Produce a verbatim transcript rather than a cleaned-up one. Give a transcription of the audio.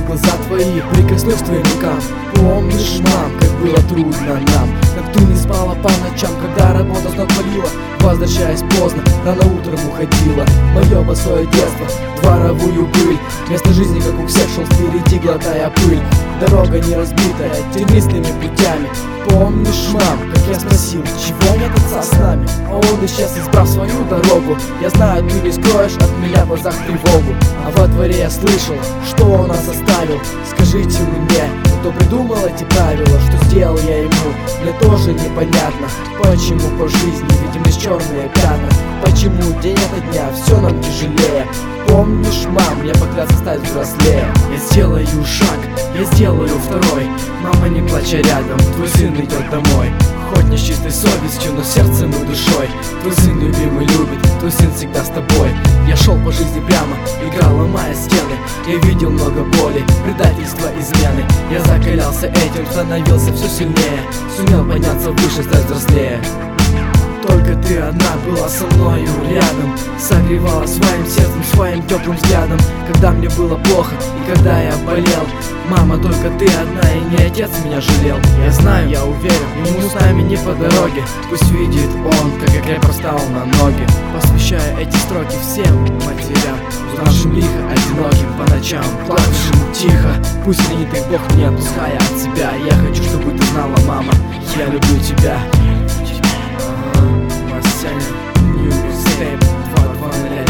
глаза твои, прикоснусь к твоим рукам. Помнишь, мам, как было трудно нам, как ты не спала по ночам, когда работа с ног валила. Возвращаясь поздно, рано утром уходила. Мое босое детство, дворовую пыль. Место жизни, как у всех, шел впереди, глотая пыль. Дорога не разбитая, тернистыми путями. Помнишь, мам, как я спросил, чего нет отца с нами? А он исчез, избрав свою дорогу. Я знаю, ты не скроешь от меня в глазах тревогу. А во дворе я слышал, что он нас оставил. Скажите мне, кто придумал эти правила, что сделал я ему? Мне тоже непонятно, почему по жизни видим лишь черные пятна. Почему день ото дня все нам тяжелее? Помнишь, мам, я поклялся стать взрослее. Я сделаю шаг, я сделаю второй. Мама, не плачь, рядом, твой сын идет домой. Хоть не с чистой совестью, но сердцем и душой. Твой сын любимый любит, твой сын всегда с тобой. Я шел по жизни прямо, играл, ломая стены. Я видел много боли, предательства, измены. Я закалялся этим, становился все сильнее. Сумел подняться выше, стать взрослее. Только ты одна была со мною рядом, согревала своим сердцем, своим теплым взглядом, когда мне было плохо и когда я болел. Мама, только ты одна, и не отец меня жалел. Я знаю, я уверен, ему с нами не по дороге. Пусть видит он, как я крепко встал на ноги. Посвящая эти строки всем матерям, узнавшим лихо, одиноким по ночам, плачущим тихо. Пусть хранит их Бог, не отпуская от себя. Я хочу, чтобы ты знала, мама, я люблю тебя. New mixtape, два два ноль.